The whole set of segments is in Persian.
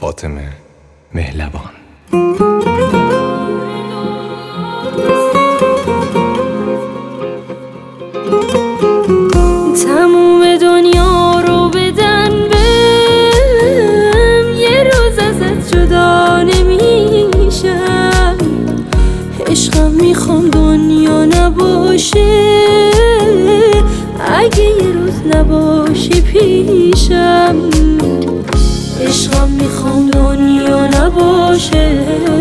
فاطمه مهلبان. تموم دنیا رو بدن بهم، یه روز ازت جدا نمیشم. عشقم میخوام دنیا نباشه، اگه یه روز نباشی پیشم. عشقم میخوام دنیا نباشه،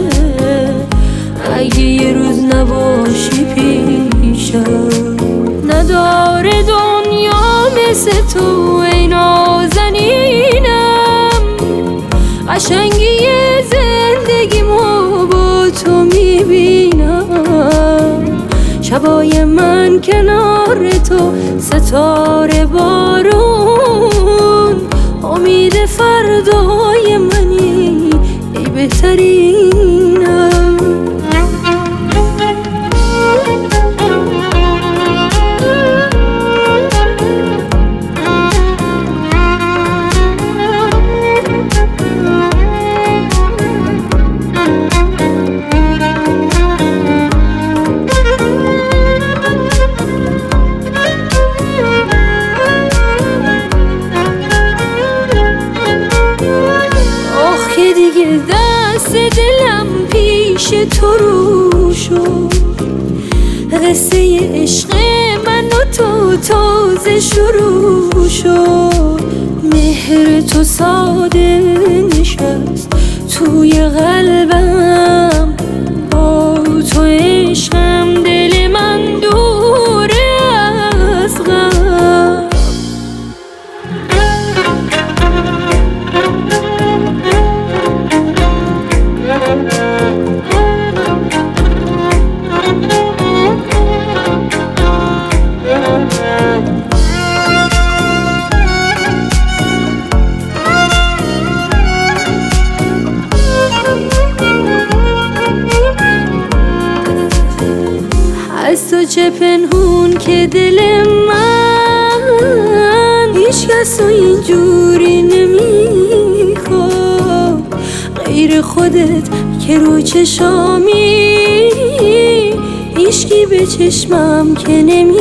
اگه یه روز نباشی پیشم. نداره دنیا مثل تو ای نازنینم، قشنگی زندگیمو با تو میبینم. شبای من کنار تو ستاره بارون، امید فردای منی ای بهترینم. دیگه دست دلم پیش تو رو شد، قصه عشق من و تو تازه شروع شد. مهر تو ساده نشست توی قلبم، با تو عشقم دل من دوره از غم. از تو چه پنهون که دل من هیچ کس رو اینجوری نمیخواد غیر خودت که رو چشامی، هیچکی به چشمم که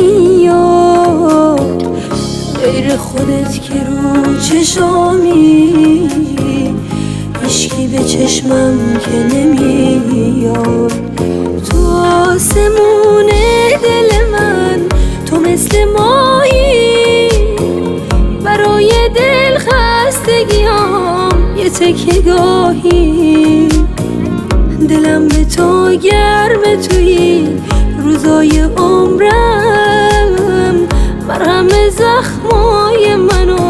نمیاد. غیر خودت که رو چشامی، هیچکی به چشمم که نمیاد. تو آسمون دل من تو مثل ماهی، برای دل خستگیام یه تکه گاهی. دلم به تو گرم توی روزای عمرم، مرهم زخمای منو